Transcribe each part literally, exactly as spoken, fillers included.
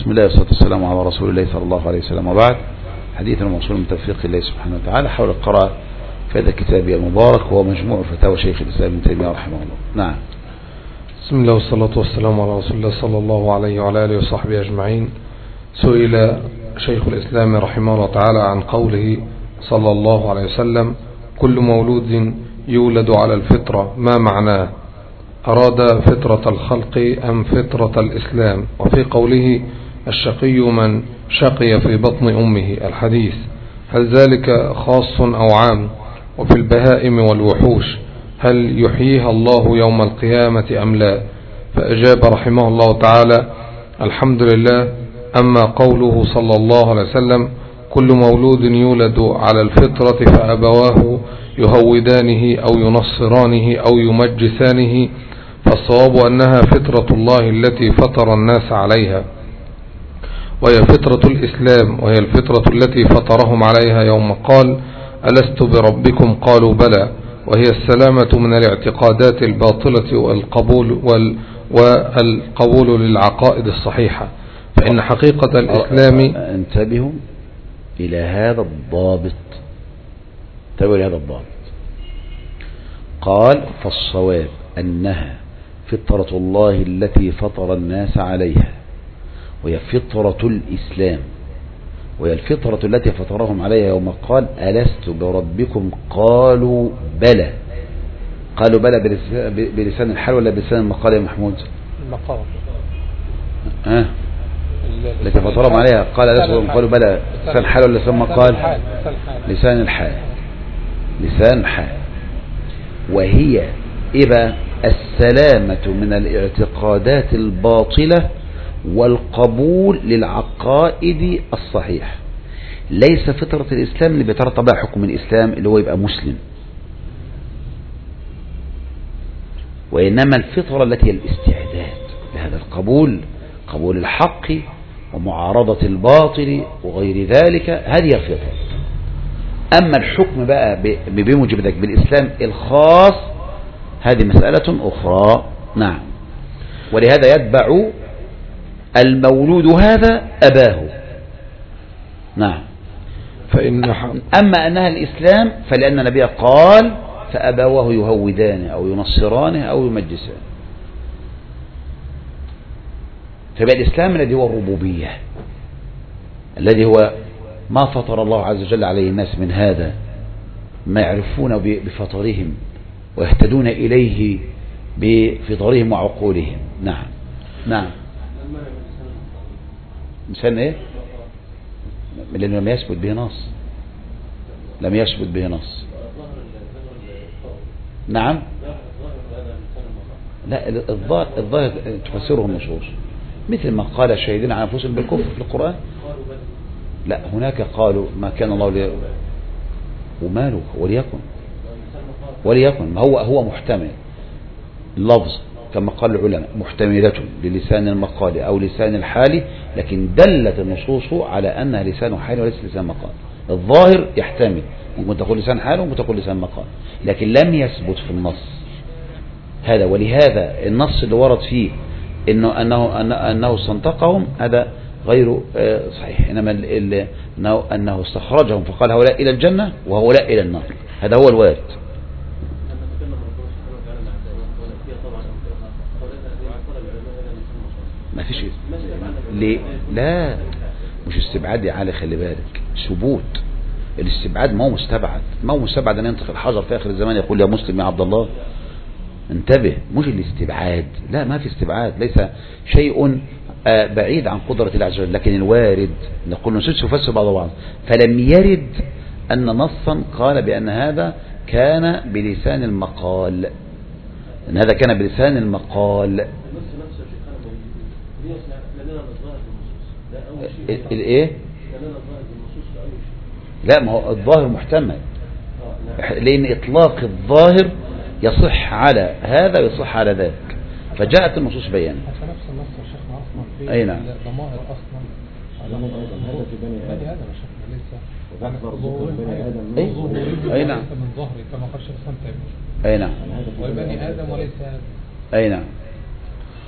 بسم الله والصلاة والسلام على رسول الله صلى الله عليه وسلم، وبعد. حديثنا موصول من توفيق الله سبحانه وتعالى حول القراءة في هذا الكتاب المبارك، وهو مجموع فتاوى شيخ الإسلام ابن تيمية رحمه الله. نعم. بسم الله والصلاة والسلام على رسول الله صلى الله عليه وعلى آله وصحبه أجمعين. سئل شيخ الإسلام رحمه الله تعالى عن قوله صلى الله عليه وسلم: كل مولود يولد على الفطرة، ما معناه؟ أراد فطرة الخلق أم فطرة الإسلام؟ وفي قوله: الشقي من شقي في بطن أمه، الحديث، هل ذلك خاص أو عام؟ وفي البهائم والوحوش هل يحييها الله يوم القيامة أم لا؟ فأجاب رحمه الله تعالى: الحمد لله. أما قوله صلى الله عليه وسلم: كل مولود يولد على الفطرة فأبواه يهودانه أو ينصرانه أو يمجسانه، فالصواب أنها فطرة الله التي فطر الناس عليها، وهي فطرة الإسلام، وهي الفطرة التي فطرهم عليها يوم قال: ألست بربكم؟ قالوا بلى، وهي السلامة من الاعتقادات الباطلة والقبول, وال والقبول للعقائد الصحيحة. فإن حقيقة الإسلام، انتبهوا إلى هذا الضابط، انتبهوا إلى هذا الضابط. قال: فالصواب أنها فطرة الله التي فطر الناس عليها، وهي فطرة الإسلام، وهي الفطرة التي فطرهم عليها يوم قال: ألست بربكم؟ قالوا بلى. قالوا بلى بلسان الحال ولا بلسان المقال يا محمود؟ المقال. ها التي فطرهم عليها قال ألست بربكم؟ قالوا بلى لسان الحال ولا لسان المقال؟ لسان الحال. لسان الحال. وهي إبا السلامة من الاعتقادات الباطلة والقبول للعقائد الصحيح. ليس فطرة الإسلام اللي بيترتب على حكم الإسلام اللي هو يبقى مسلم، وإنما الفطرة التي هي الاستعداد لهذا القبول، قبول الحق ومعارضة الباطل وغير ذلك، هذه الفطرة. أما الحكم بقى بموجب ذلك بالإسلام الخاص، هذه مسألة أخرى. نعم. ولهذا يتبع المولود هذا أباه. نعم. فإن أما أنها الإسلام فلأن النبي قال: فأبواه يهودانه أو ينصرانه أو يمجسانه. فبقى الإسلام الذي هو الربوبية، الذي هو ما فطر الله عز وجل عليه الناس من هذا، ما يعرفون بفطرهم ويهتدون إليه بفطرهم وعقولهم. نعم. نعم. لسان ايه؟ لأنه لم يثبت به نص، لم يثبت به نص. نعم. لا، الظاهر الظاهر تفسره النصوص، مثل ما قال الشهيدين على أنفسهم بالكفر في القرآن. لا، هناك قالوا ما كان الله لي وماله وليكن وليكن هو هو محتمل اللفظ كما قال العلماء، محتملة للسان المقال أو لسان الحال، لكن دلت النصوص على أنها لسان حال وليس لسان مقال. الظاهر يحتمل، ممكن تقول لسان حال وممكن تقول لسان مقال، لكن لم يثبت في النص هذا. ولهذا النص اللي ورد فيه إنه أنه أنه استنطقهم هذا غير صحيح، إنما أنه أنه استخرجهم فقال هؤلاء إلى الجنة وهؤلاء إلى النار، هذا هو الوارد. ما فيش ليه؟ لا، مش استبعاد يا علي، خلي بالك، ثبوت. الاستبعاد ما هو مستبعد، ما هو مستبعد ان ينطق الحجر في اخر الزمان يقول يا مسلم يا عبد الله. انتبه، مش الاستبعاد، لا، ما في استبعاد، ليس شيء بعيد عن قدرة الله عز وجل، لكن الوارد نقول نصوص يفسر بعض بعض، فلم يرد ان نصا قال بان هذا كان بلسان المقال، ان هذا كان بلسان المقال. الايه؟ لا، ما هو الظاهر محتمل، لان اطلاق الظاهر يصح على هذا ويصح على ذاك، فجاءت النصوص بيانا. نفس النص يا شيخنا اصلا في اي نعم الضمائر اصلا على هذا في بني ادم يا شيخنا، ليس اي نعم من ظهري كما قال الشيخ سمت. اي نعم. وبني ادم وليس اي نعم.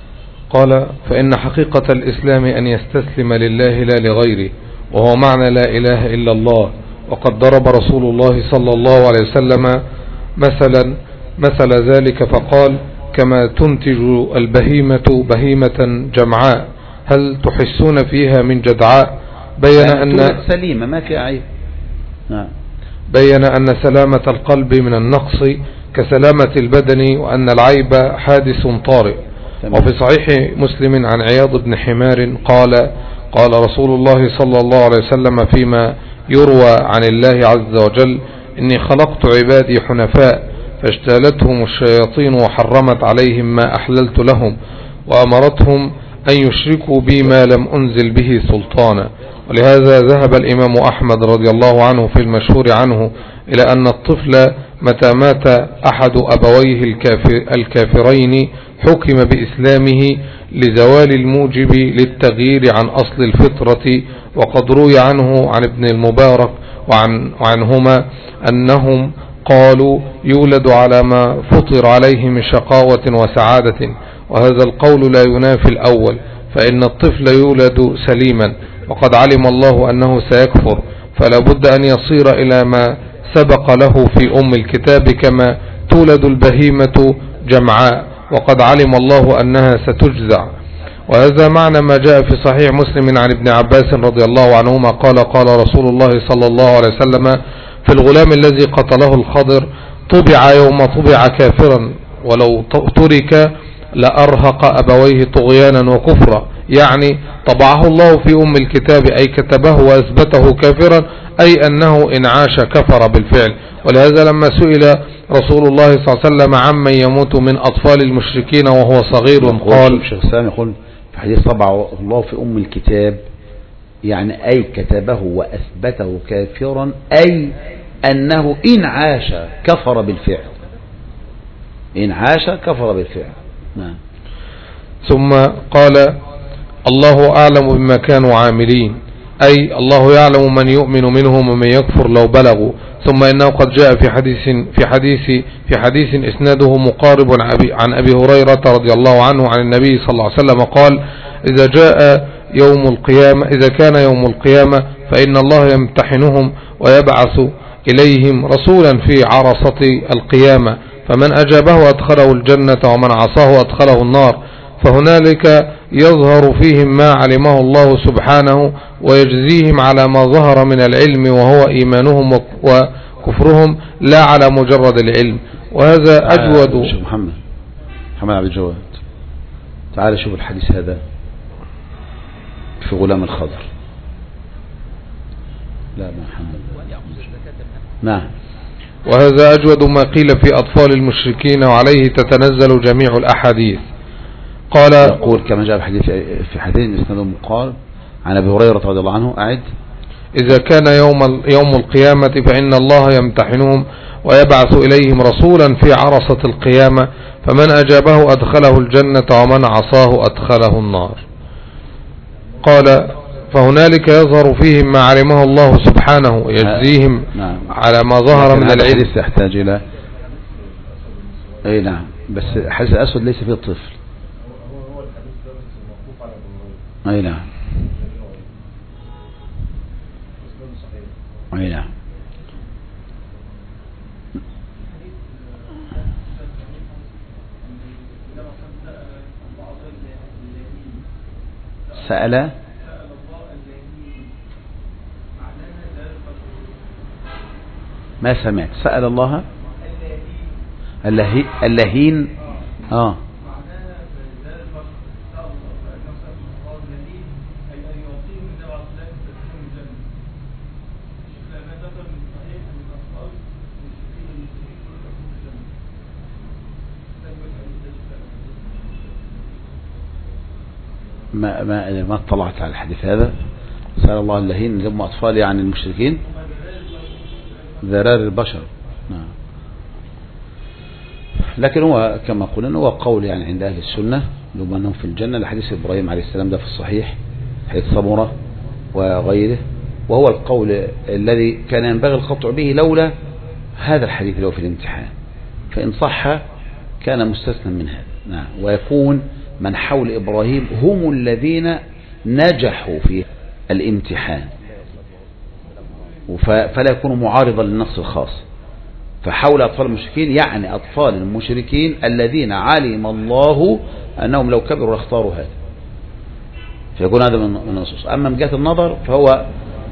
قال: فإن حقيقة الإسلام أن يستسلم لله لا لغيره، وهو معنى لا إله إلا الله. وقد ضرب رسول الله صلى الله عليه وسلم مثلا مثل ذلك فقال: كما تنتج البهيمة بهيمة جمعاء هل تحسون فيها من جدعاء؟ بين أن سليمة ما في عيب. نعم. بين أن سلامة القلب من النقص كسلامة البدن، وأن العيب حادث طارئ. وفي صحيح مسلم عن عياض بن حمار قال: قال رسول الله صلى الله عليه وسلم فيما يروى عن الله عز وجل: إني خلقت عبادي حنفاء فاجتالتهم الشياطين وحرمت عليهم ما أحللت لهم وأمرتهم أن يشركوا بي ما لم أنزل به سلطانا. ولهذا ذهب الإمام أحمد رضي الله عنه في المشهور عنه إلى أن الطفل متى مات أحد أبويه الكافر الكافرين حكم بإسلامه لزوال الموجب للتغيير عن أصل الفطرة. وقد روي عنه عن ابن المبارك وعن وعنهما أنهم قالوا: يولد على ما فطر عليه من شقاوة وسعادة. وهذا القول لا ينافي الأول، فإن الطفل يولد سليما، وقد علم الله أنه سيكفر، فلا بد أن يصير إلى ما سبق له في أم الكتاب، كما تولد البهيمة جمعاء، وقد علم الله أنها ستجزع. وهذا معنى ما جاء في صحيح مسلم عن ابن عباس رضي الله عنهما قال: قال رسول الله صلى الله عليه وسلم في الغلام الذي قتله الخضر: طبع يوم طبع كافرا، ولو ترك لأرهق أبويه طغيانا وكفرا. يعني طبعه الله في أم الكتاب، أي كتبه وأثبته كافرا، أي أنه إن عاش كفر بالفعل. ولهذا لما سئل رسول الله صلى الله عليه وسلم عمن يموت من أطفال المشركين وهو صغير قال: الشيخ سامي يقول في حديث طبعه الله في أم الكتاب، يعني أي كتبه وأثبته كافرا، أي أنه إن عاش كفر بالفعل، إن عاش كفر بالفعل. نعم. ثم قال: الله أعلم بما كانوا عاملين، أي الله يعلم من يؤمن منهم ومن يكفر لو بلغوا. ثم إنه قد جاء في حديث في حديث في حديث إسناده مقارب عن أبي هريرة رضي الله عنه عن النبي صلى الله عليه وسلم قال: إذا جاء يوم القيامة إذا كان يوم القيامة فإن الله يمتحنهم ويبعث إليهم رسولا في عرصة القيامة، فمن أجابه أدخله الجنة ومن عصاه أدخله النار. فهنالك يظهر فيهم ما علمه الله سبحانه ويجزيهم على ما ظهر من العلم، وهو إيمانهم وكفرهم لا على مجرد العلم. وهذا أجود. شوف محمد محمد عبد الجواد، تعال شوف الحديث هذا في غلام الخضر. لا محمد. نعم. وهذا أجود ما قيل في أطفال المشركين، وعليه تتنزل جميع الأحاديث. قال: يقول كما جاء في حديث في حديث اسناده مقال عن أبي هريرة رضي الله عنه: أعد: إذا كان يوم يوم القيامة فإن الله يمتحنهم ويبعث إليهم رسولا في عرصة القيامة، فمن أجابه أدخله الجنة ومن عصاه أدخله النار. قال: فهنالك يظهر فيهم ما علمه الله سبحانه ويجزيهم نعم. على ما ظهر من العلم. يحتاج إلى أي نعم، بس حديث الأسود ليس فيه الطفل. أي نعم. أي نعم. سأل ما سمعت. سأل الله اللهي اللهين آه ما ما ما اطلعت على الحديث هذا. سأل الله اللهين جم أطفال يعني المشركين ذرار البشر. نعم. لكن هو كما قلنا هو قول يعني عند أهل السنة لهم أنهم في الجنة، لحديث إبراهيم عليه السلام ده في الصحيح، حديث صبرة وغيره، وهو القول الذي كان ينبغي القطع به لولا هذا الحديث اللي هو في الامتحان، فإن صح كان مستثنى من هذا. نعم. ويكون من حول إبراهيم هم الذين نجحوا في الامتحان، فلا يكون معارضا للنص الخاص. فحول أطفال المشركين يعني أطفال المشركين الذين علم الله أنهم لو كبروا لاختاروا هذا، فيكون هذا من النصوص. أما من جهة النظر فهو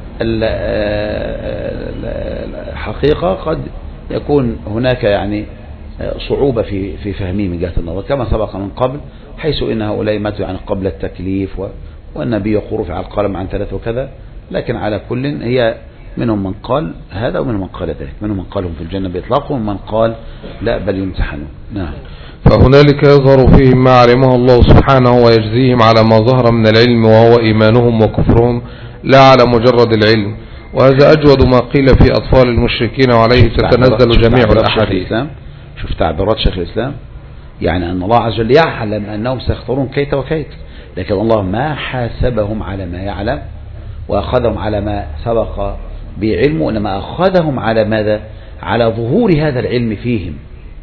الحقيقة قد يكون هناك يعني صعوبة في في فهمه من جهة النظر، كما سبق من قبل، حيث إن هؤلاء ماتوا يعني قبل التكليف، والنبي يقول رفع القلم عن ثلاثة وكذا. لكن على كل هي منهم من قال هذا ومنهم من قال ذلك، منهم من قالهم في الجنة بإطلاقهم ومن قال لا بل يمتحنون. نعم. فهنالك يظهر فيهم ما علمه الله سبحانه ويجزيهم على ما ظهر من العلم وهو إيمانهم وكفرهم لا على مجرد العلم، وهذا أجود ما قيل في أطفال المشركين وعليه تتنزل جميع الأحاديث. شوف تعبيرات شيخ الإسلام، يعني أن الله عز وجل يعلم أنهم سيختارون كيت وكيت، لكن الله ما حاسبهم على ما يعلم وأخذهم على ما سبق بعلمه، إنما أخذهم على ماذا؟ على ظهور هذا العلم فيهم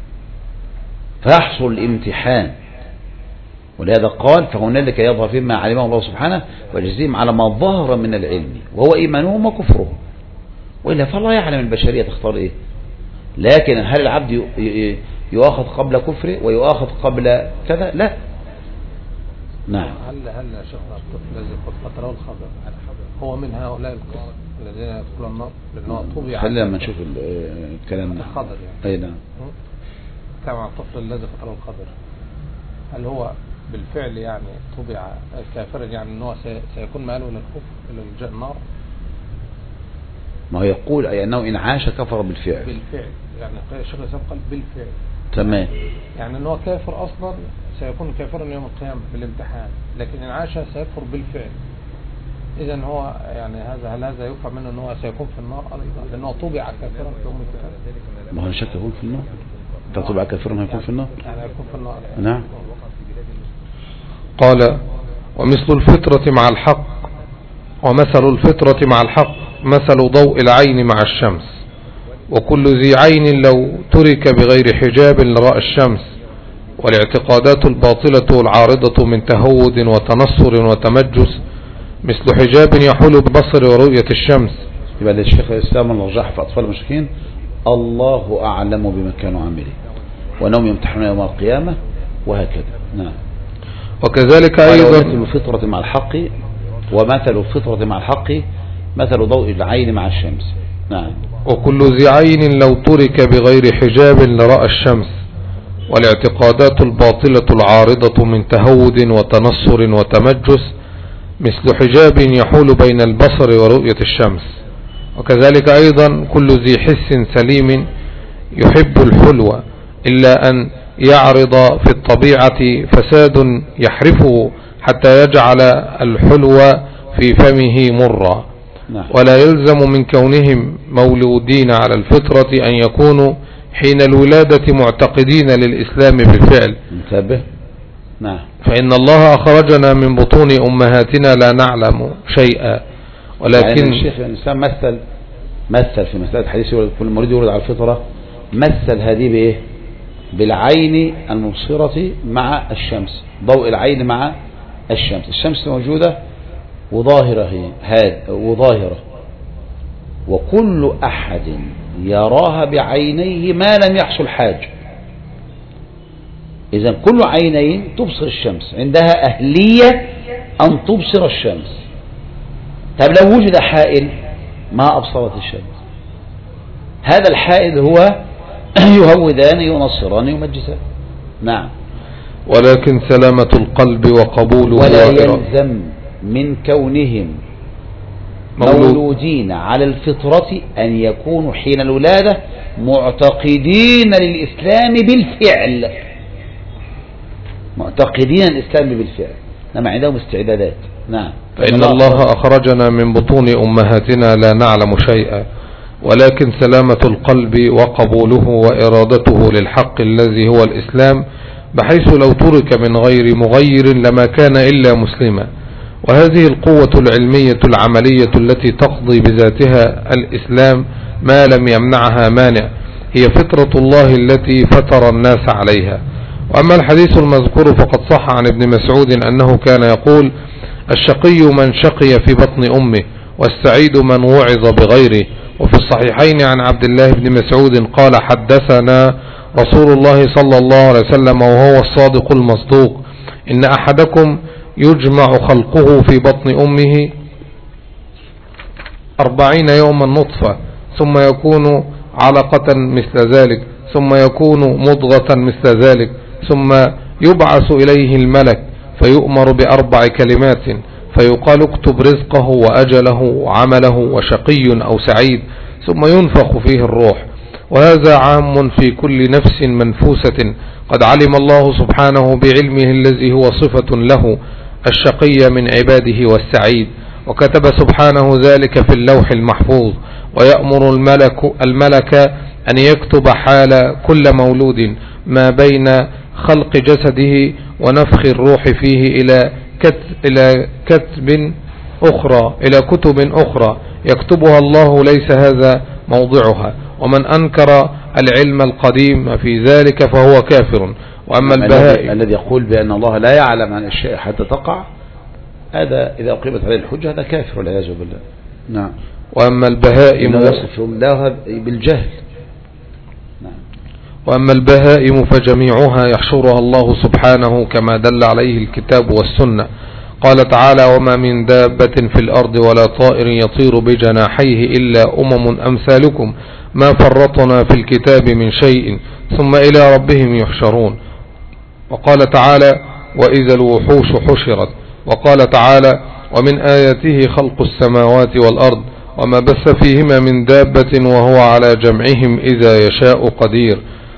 فيحصل الامتحان. ولهذا قال فهنالك يظهر فيهم ما علمه الله سبحانه ويجزيهم على ما ظهر من العلم وهو إيمانهم وكفرهم، وإلا فالله يعلم البشرية تختار إيه. لكن هل العبد يؤاخذ قبل كفره ويؤاخذ قبل كذا؟ لا. نعم. هل هل يا شيخنا الطفل الذي قد قتله الخبر هو من هؤلاء القوم الذين يدخلون النار لأنه طبع؟ خلينا لما نشوف الكلام ده. الخضر يعني. أي نعم. كما الطفل الذي قتله الخبر، هل هو بالفعل يعني طبع كافرا، يعني أنه سيكون ماله للكفر إلى النار؟ ما هو يقول أي أنه إن عاش كفر بالفعل. بالفعل يعني الشيخ الإسلام قال بالفعل. تمام. يعني أنه كافر أصلا سيكون كافرا يوم القيامة بالامتحان، لكن إن عاش سيكفر بالفعل. إذن هو يعني هذا هل هذا يفهم منه أنه سيكون في النار أيضا لأنه طبع كافرا في يوم القيامة؟ ما هو شك يكون في النار. طبع كافرا هيكون في النار. يعني يكون في النار. نعم. قال ومثل الفطرة مع الحق، ومثل الفطرة مع الحق مثل ضوء العين مع الشمس، وكل ذي عين لو ترك بغير حجاب لرأى الشمس، والاعتقادات الباطلة العارضة من تهود وتنصر وتمجس مثل حجاب يحول ببصر ورؤية الشمس. يبقى الشيخ الإسلام الرجاح في أطفال المشركين الله أعلم بما كانوا عاملين وأنهم يمتحنون يوم القيامة وهكذا. نعم. وكذلك أيضا مثل الفطرة مع الحق، ومثل الفطرة مع الحق مثل ضوء العين مع الشمس. نعم. وكل ذي عين لو ترك بغير حجاب لرأى الشمس، والاعتقادات الباطلة العارضة من تهود وتنصر وتمجس مثل حجاب يحول بين البصر ورؤية الشمس. وكذلك أيضا كل ذي حس سليم يحب الحلو إلا أن يعرض في الطبيعة فساد يحرفه حتى يجعل الحلو في فمه مرا. ولا يلزم من كونهم مولودين على الفطرة أن يكونوا حين الولادة معتقدين للإسلام بالفعل. انتبه. نعم. فإن الله أخرجنا من بطون أمهاتنا لا نعلم شيئا، ولكن يعني الشيخ الإسلام مثل مثل في مسألة حديث كل مريض يولد على الفطرة، مثل هذه بإيه؟ بالعين المبصرة مع الشمس، ضوء العين مع الشمس. الشمس موجودة وظاهرة هي هذا وظاهرة، وكل أحد يراها بعينيه ما لم يحصل حاج. إذن كل عينين تبصر الشمس، عندها أهلية أن تبصر الشمس. طب لو وجد حائل ما أبصرت الشمس، هذا الحائل هو يهودان ينصران يمجسان. نعم. ولكن سلامة القلب وقبوله ولا يلزم من كونهم مولودين على الفطرة أن يكونوا حين الولادة معتقدين للإسلام بالفعل، معتقدين الإسلام بالفعل، إنما عندهم استعدادات. نعم. فإن الله أخرجنا من بطون أمهاتنا لا نعلم شيئا، ولكن سلامة القلب وقبوله وإرادته للحق الذي هو الإسلام، بحيث لو ترك من غير مغير لما كان إلا مسلما. وهذه القوة العلمية العملية التي تقضي بذاتها الإسلام ما لم يمنعها مانع، هي فطرة الله التي فطر الناس عليها. وأما الحديث المذكور فقد صح عن ابن مسعود أنه كان يقول: الشقي من شقي في بطن أمه، والسعيد من وعظ بغيره. وفي الصحيحين عن عبد الله بن مسعود قال: حدثنا رسول الله صلى الله عليه وسلم وهو الصادق المصدوق: إن أحدكم يجمع خلقه في بطن أمه أربعين يوما نطفة، ثم يكون علقة مثل ذلك، ثم يكون مضغة مثل ذلك، ثم يبعث إليه الملك فيؤمر بأربع كلمات، فيقال: اكتب رزقه وأجله وعمله وشقي أو سعيد، ثم ينفخ فيه الروح. وهذا عام في كل نفس منفوسة قد علم الله سبحانه بعلمه الذي هو صفة له الشقي من عباده والسعيد، وكتب سبحانه ذلك في اللوح المحفوظ. ويأمر الملك, الملك أن يكتب حال كل مولود ما بين خلق جسده ونفخ الروح فيه إلى كتب, إلى كتب أخرى إلى كتب أخرى يكتبها الله، ليس هذا موضعها. ومن أنكر العلم القديم في ذلك فهو كافر. وأما البهائم الذي يقول بأن الله لا يعلم عن الشيء حتى تقع، هذا إذا أقيمت عليه الحجة هذا كافر والعياذ بالله. نعم. وأما البهائم يصف الله بالجهل. نعم. وأما البهائم فجميعها يحشرها الله سبحانه كما دل عليه الكتاب والسنة. قال تعالى: وما من دابة في الأرض ولا طائر يطير بجناحيه إلا أمم أمثالكم ما فرطنا في الكتاب من شيء ثم إلى ربهم يحشرون. وقال تعالى: وإذا الوحوش حشرت. وقال تعالى: ومن آياته خلق السماوات والأرض وما بث فيهما من دابة وهو على جمعهم إذا يشاء قدير.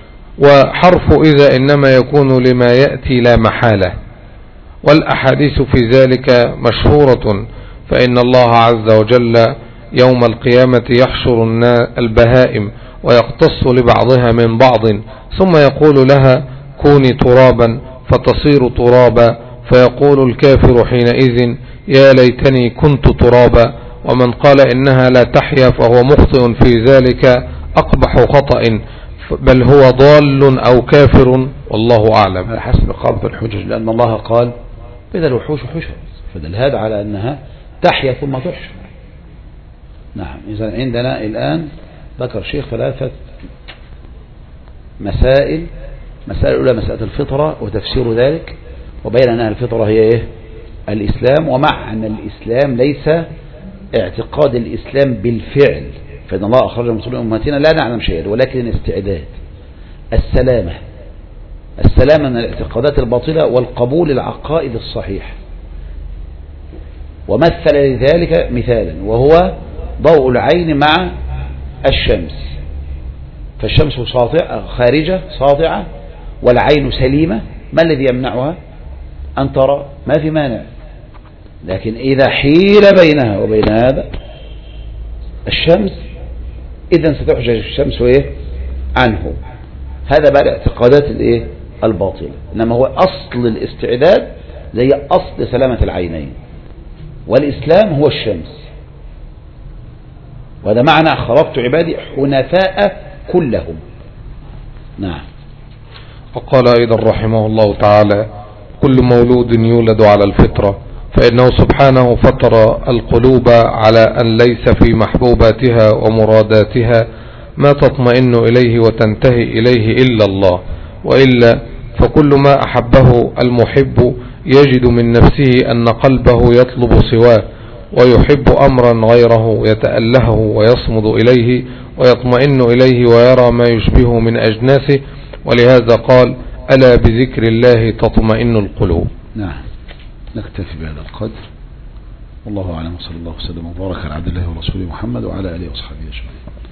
وحرف إذا إنما يكون لما يأتي لا محالة، والأحاديث في ذلك مشهورة. فإن الله عز وجل يوم القيامة يحشر البهائم ويقتص لبعضها من بعض، ثم يقول لها: كوني ترابا فتصير ترابا، فيقول الكافر حينئذ: يا ليتني كنت ترابا. ومن قال إنها لا تحيا فهو مخطئ في ذلك أقبح خطأ، بل هو ضال أو كافر، والله أعلم. على حسب قامة الحجج، لأن الله قال: إذا الوحوش حشرت، فدل هذا على أنها تحيا ثم تحشر. نعم. إذا عندنا الآن ذكر شيخ ثلاثة مسائل. مسألة الأولى مسألة الفطرة وتفسير ذلك، وبين أنها الفطرة هي إيه؟ الإسلام، ومع أن الإسلام ليس اعتقاد الإسلام بالفعل، فإن الله أخرج من صلب أمهاتنا لا نعلم شيئا، ولكن الاستعداد، السلامة السلامة من الاعتقادات الباطلة والقبول العقائد الصحيح. ومثل لذلك مثالا وهو ضوء العين مع الشمس، فالشمس ساطعة خارجة ساطعة والعين سليمة، ما الذي يمنعها أن ترى؟ ما في مانع، لكن إذا حيل بينها وبين هذا الشمس إذن ستحجج الشمس إيه عنه. هذا بقى الاعتقادات الإيه الباطلة، إنما هو أصل الاستعداد زي أصل سلامة العينين، والإسلام هو الشمس. وهذا معنى خلقت عبادي حنفاء كلهم. نعم. وقال أيضا رحمه الله تعالى: كل مولود يولد على الفطرة، فإنه سبحانه فطر القلوب على أن ليس في محبوباتها ومراداتها ما تطمئن إليه وتنتهي إليه إلا الله، وإلا فكل ما أحبه المحب يجد من نفسه أن قلبه يطلب سواه، ويحب أمرا غيره يتألهه ويصمد إليه ويطمئن إليه ويرى ما يشبهه من أجناسه. ولهذا قال: ألا بذكر الله تطمئن القلوب. نعم. نكتفي بهذا القدر، والله أعلم، صلى الله وسلم وبارك على عبد الله ورسوله محمد وعلى آله وصحبه أجمعين.